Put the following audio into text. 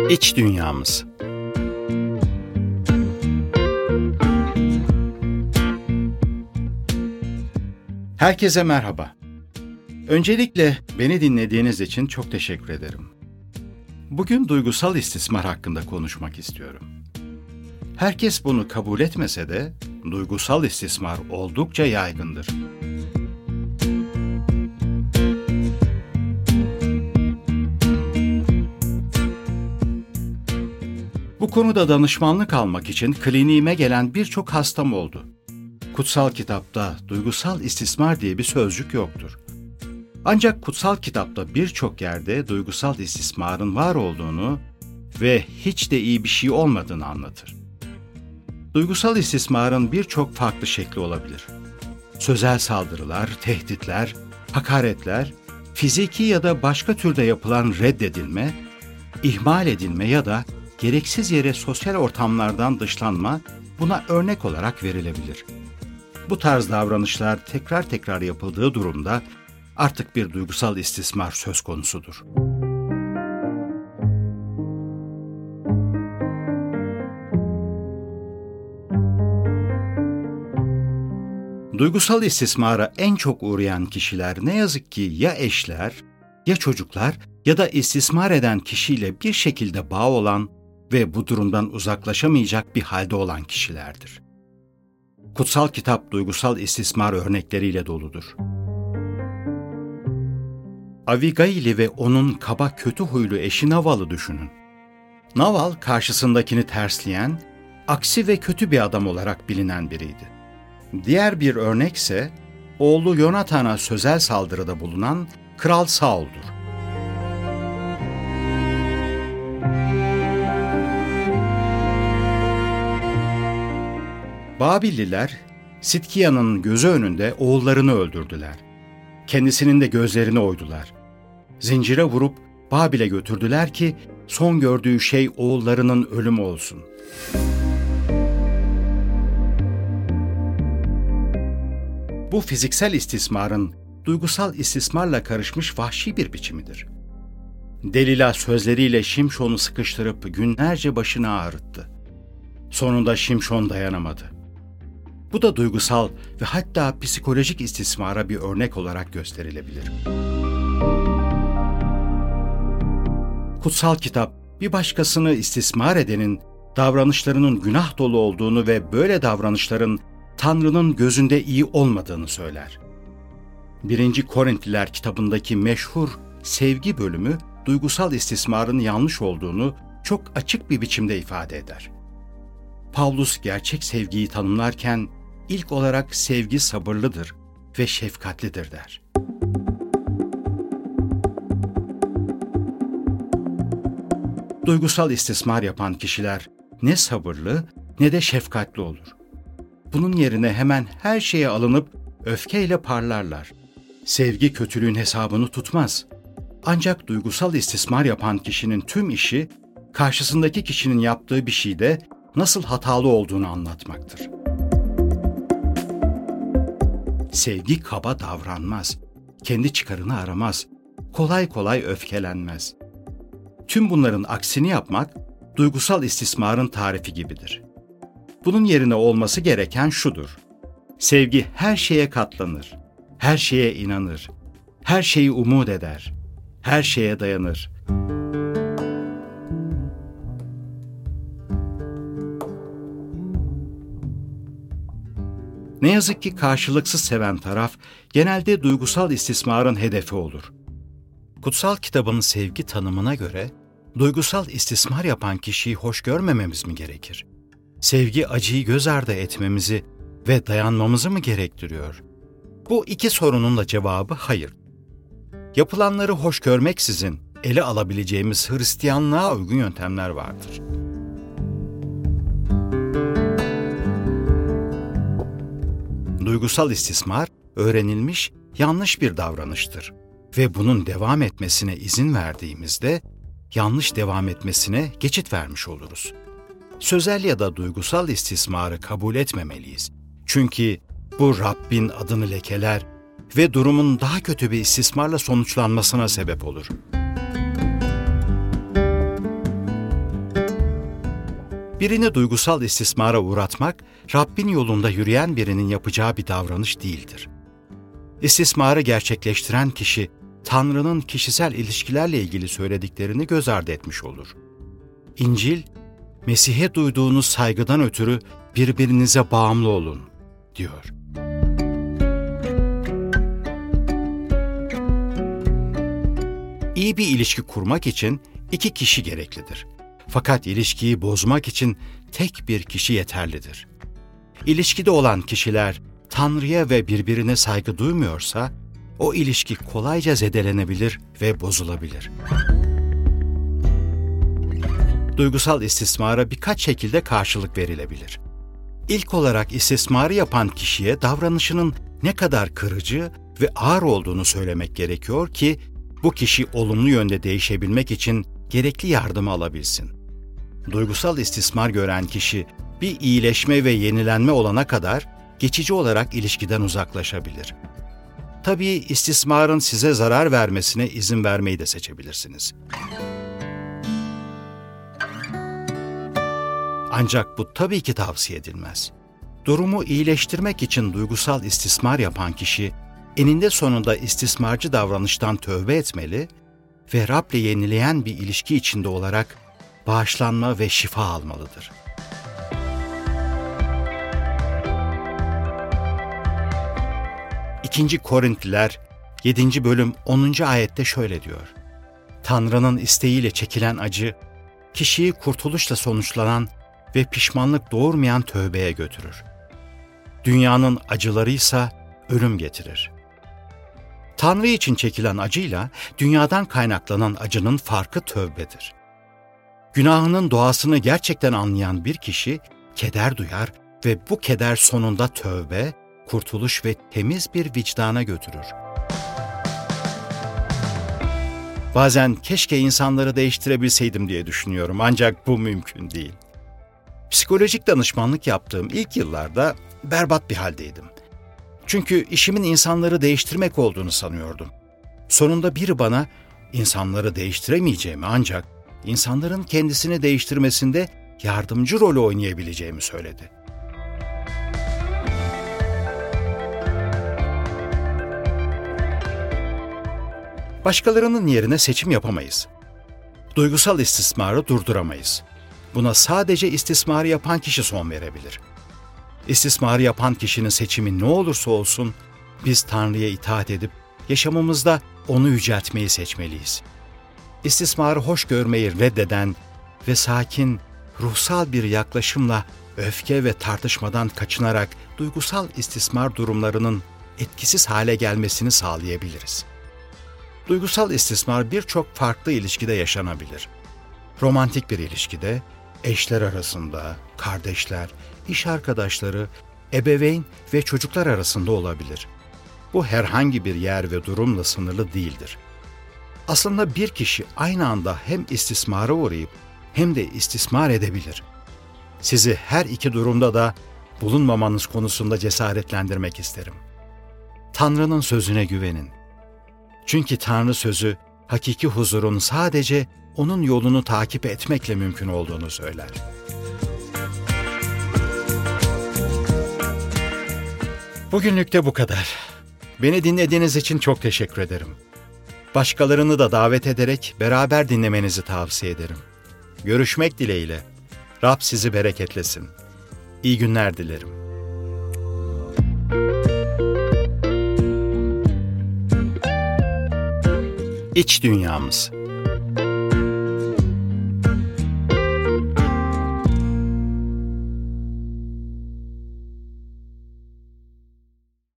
İç dünyamız. Herkese merhaba. Öncelikle beni dinlediğiniz için çok teşekkür ederim. Bugün duygusal istismar hakkında konuşmak istiyorum. Herkes bunu kabul etmese de duygusal istismar oldukça yaygındır. Bu konuda danışmanlık almak için kliniğime gelen birçok hastam oldu. Kutsal kitapta duygusal istismar diye bir sözcük yoktur. Ancak kutsal kitapta birçok yerde duygusal istismarın var olduğunu ve hiç de iyi bir şey olmadığını anlatır. Duygusal istismarın birçok farklı şekli olabilir. Sözel saldırılar, tehditler, hakaretler, fiziki ya da başka türde yapılan reddedilme, ihmal edilme ya da gereksiz yere sosyal ortamlardan dışlanma buna örnek olarak verilebilir. Bu tarz davranışlar tekrar yapıldığı durumda artık bir duygusal istismar söz konusudur. Duygusal istismara en çok uğrayan kişiler ne yazık ki ya eşler, ya çocuklar ya da istismar eden kişiyle bir şekilde bağ olan ve bu durumdan uzaklaşamayacak bir halde olan kişilerdir. Kutsal kitap duygusal istismar örnekleriyle doludur. Abigail'i ve onun kaba kötü huylu eşi Naval'ı düşünün. Naval karşısındakini tersleyen, aksi ve kötü bir adam olarak bilinen biriydi. Diğer bir örnekse oğlu Yonathan'a sözel saldırıda bulunan Kral Saul'dur. Babilliler, Sitkiya'nın gözü önünde oğullarını öldürdüler. Kendisinin de gözlerini oydular. Zincire vurup Babil'e götürdüler ki son gördüğü şey oğullarının ölümü olsun. Bu fiziksel istismarın duygusal istismarla karışmış vahşi bir biçimidir. Delila sözleriyle Şimşon'u sıkıştırıp günlerce başını ağrıttı. Sonunda Şimşon dayanamadı. Bu da duygusal ve hatta psikolojik istismara bir örnek olarak gösterilebilir. Kutsal kitap, bir başkasını istismar edenin davranışlarının günah dolu olduğunu ve böyle davranışların Tanrı'nın gözünde iyi olmadığını söyler. 1. Korintliler kitabındaki meşhur sevgi bölümü, duygusal istismarın yanlış olduğunu çok açık bir biçimde ifade eder. Pavlus gerçek sevgiyi tanımlarken ilk olarak sevgi sabırlıdır ve şefkatlidir der. Duygusal istismar yapan kişiler ne sabırlı ne de şefkatli olur. Bunun yerine hemen her şeye alınıp öfkeyle parlarlar. Sevgi kötülüğün hesabını tutmaz. Ancak duygusal istismar yapan kişinin tüm işi, karşısındaki kişinin yaptığı bir şeyde nasıl hatalı olduğunu anlatmaktır. Sevgi kaba davranmaz, kendi çıkarını aramaz, kolay kolay öfkelenmez. Tüm bunların aksini yapmak, duygusal istismarın tarifi gibidir. Bunun yerine olması gereken şudur: sevgi her şeye katlanır, her şeye inanır, her şeyi umut eder, her şeye dayanır. Ne yazık ki karşılıksız seven taraf genelde duygusal istismarın hedefi olur. Kutsal kitabın sevgi tanımına göre duygusal istismar yapan kişiyi hoş görmememiz mi gerekir? Sevgi acıyı göz ardı etmemizi ve dayanmamızı mı gerektiriyor? Bu iki sorunun da cevabı hayır. Yapılanları hoş görmeksizin ele alabileceğimiz Hristiyanlığa uygun yöntemler vardır. Duygusal istismar, öğrenilmiş, yanlış bir davranıştır ve bunun devam etmesine izin verdiğimizde, yanlış devam etmesine geçit vermiş oluruz. Sözel ya da duygusal istismarı kabul etmemeliyiz. Çünkü bu Rabbin adını lekeler ve durumun daha kötü bir istismarla sonuçlanmasına sebep olur. Birini duygusal istismara uğratmak, Rabbin yolunda yürüyen birinin yapacağı bir davranış değildir. İstismarı gerçekleştiren kişi, Tanrı'nın kişisel ilişkilerle ilgili söylediklerini göz ardı etmiş olur. İncil, Mesih'e duyduğunuz saygıdan ötürü birbirinize bağımlı olun, diyor. İyi bir ilişki kurmak için 2 kişi gereklidir. Fakat ilişkiyi bozmak için tek bir kişi yeterlidir. İlişkide olan kişiler Tanrı'ya ve birbirine saygı duymuyorsa, o ilişki kolayca zedelenebilir ve bozulabilir. Duygusal istismara birkaç şekilde karşılık verilebilir. İlk olarak istismarı yapan kişiye davranışının ne kadar kırıcı ve ağır olduğunu söylemek gerekiyor ki, bu kişi olumlu yönde değişebilmek için gerekli yardımı alabilsin. Duygusal istismar gören kişi, bir iyileşme ve yenilenme olana kadar geçici olarak ilişkiden uzaklaşabilir. Tabii istismarın size zarar vermesine izin vermeyi de seçebilirsiniz. Ancak bu tabii ki tavsiye edilmez. Durumu iyileştirmek için duygusal istismar yapan kişi, eninde sonunda istismarcı davranıştan tövbe etmeli ve Rab'le yenileyen bir ilişki içinde olarak bağışlanma ve şifa almalıdır. İkinci Korintliler 7. bölüm 10. ayette şöyle diyor: Tanrı'nın isteğiyle çekilen acı, kişiyi kurtuluşla sonuçlanan ve pişmanlık doğurmayan tövbeye götürür. Dünyanın acılarıysa ölüm getirir. Tanrı için çekilen acıyla dünyadan kaynaklanan acının farkı tövbedir. Günahının doğasını gerçekten anlayan bir kişi keder duyar ve bu keder sonunda tövbe, kurtuluş ve temiz bir vicdana götürür. Bazen keşke insanları değiştirebilseydim diye düşünüyorum, ancak bu mümkün değil. Psikolojik danışmanlık yaptığım ilk yıllarda berbat bir haldeydim. Çünkü işimin insanları değiştirmek olduğunu sanıyordum. Sonunda biri bana insanları değiştiremeyeceğimi, ancak insanların kendisini değiştirmesinde yardımcı rolü oynayabileceğimi söyledi. Başkalarının yerine seçim yapamayız. Duygusal istismarı durduramayız. Buna sadece istismarı yapan kişi son verebilir. İstismarı yapan kişinin seçimi ne olursa olsun, biz Tanrı'ya itaat edip yaşamımızda onu yüceltmeyi seçmeliyiz. İstismarı hoş görmeyi reddeden ve sakin, ruhsal bir yaklaşımla öfke ve tartışmadan kaçınarak duygusal istismar durumlarının etkisiz hale gelmesini sağlayabiliriz. Duygusal istismar birçok farklı ilişkide yaşanabilir. Romantik bir ilişkide, eşler arasında, kardeşler, iş arkadaşları, ebeveyn ve çocuklar arasında olabilir. Bu herhangi bir yer ve durumla sınırlı değildir. Aslında bir kişi aynı anda hem istismara uğrayıp hem de istismar edebilir. Sizi her iki durumda da bulunmamanız konusunda cesaretlendirmek isterim. Tanrı'nın sözüne güvenin. Çünkü Tanrı sözü, hakiki huzurun sadece onun yolunu takip etmekle mümkün olduğunu söyler. Bugünlük de bu kadar. Beni dinlediğiniz için çok teşekkür ederim. Başkalarını da davet ederek beraber dinlemenizi tavsiye ederim. Görüşmek dileğiyle. Rab sizi bereketlesin. İyi günler dilerim. İç dünyamız.